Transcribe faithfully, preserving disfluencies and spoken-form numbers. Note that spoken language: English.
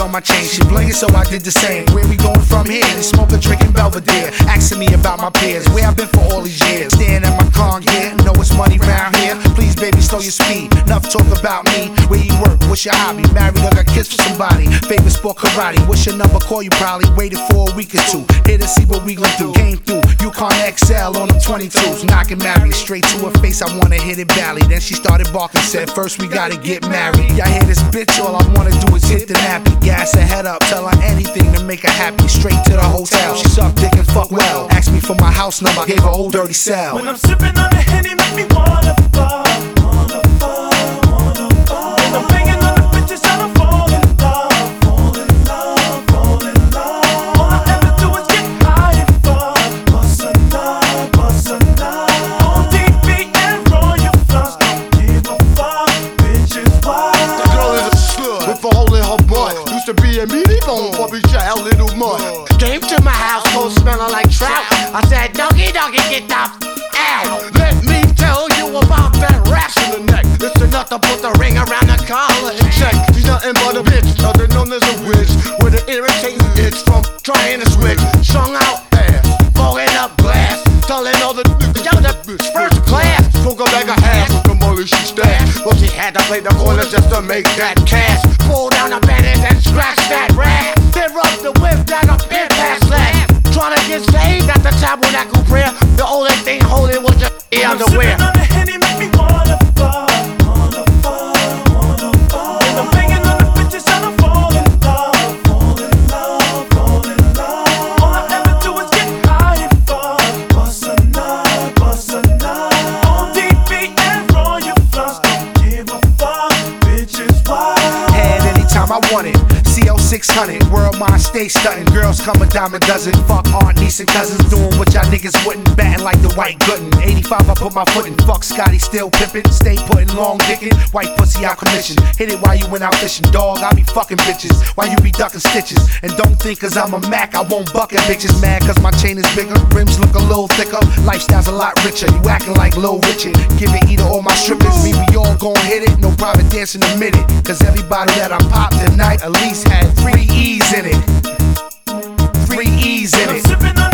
on my chain. She blingin', so I did the same. Where we going from here? They smoking, drinking Belvedere, asking me about my peers, where I've been for all these years. Staring at my car gear, know it's money round here. Please, baby, slow your speed. Enough talk about me. Where you work? What's your hobby? Married or got kids for somebody? Favorite sport, karate. What's your number? Call you probably. Waited for a week or two. Here to see what we gon' do. Came through. Yukon X L on them twenty-twos. Knocking Mary straight to her face. I wanna hit it valley. Then she started barking. Said first we gotta get married. Y'all hear this bitch? All I wanna do is hit the nappy. Gas her head up. Tell her anything to make her happy. Straight to the hotel. She sucked dick and fuck well. Asked me for my house number. Gave her old dirty cell. When I'm sipping on the Henny, make me wanna fall, wanna fall, wanna fall. When I'm banging on the bitches, I'ma fall in love, fall in love, fall in love. All I ever do is get high and fall. Bust a nut, bust a nut. On D B and roll your flowers. Don't give a fuck, bitches, why? The girl is a slut with a hole in her butt. Used to be a meaty bone for me child, little mud. Came to my house, cold smelling like trout. I said, doggy, doggy, get the f out. Let me tell you about that rash in the neck. It's enough to put the ring around the collar. Check, she's nothing but a bitch, other known as a witch, with an irritating itch from trying to switch. Strung out ass, fogging up glass, telling all the niggas, yo, that bitch first class. Took her like a half with the money she stashed, but she had to play the corners just to make that cash. Pull down the bandage and scratch that rag. Then rub the whip down a pin past that. Trying to get saved at the tabernacle prayer. The only thing holy was your underwear. Sipping on the Henny, make me wanna fall, wanna fall, wanna fall. When I'm banging on the bitches, I'ma fall in love, fall in love, fall in love. All I ever do is get high and fall. Bust a nut, bust a nut. On D B and roll your flowers. Don't give a fuck, bitches, why? Had anytime I wanted. C L six hundred, world mind stay stunting. Girls come a dime a dozen. Fuck aunt, niece, and cousins. Doing what y'all niggas wouldn't. Batting like the white gooden. eighty-five, I put my foot in. Fuck Scotty, still pimpin'. Stay putting long dickin'. White pussy out commission. Hit it while you went out fishing. Dog, I be fucking bitches while you be ducking stitches. And don't think cause I'm a Mac, I won't buckin' bitches. Mad cause my chain is bigger. Rims look a little thicker. Lifestyle's a lot richer. You acting like Lil Richard. Give it either or my strippers. We be all gon' hit it. No private dancing a minute. Cause everybody that I popped tonight at least had three E's in it. Three E's in I'm it. sipping on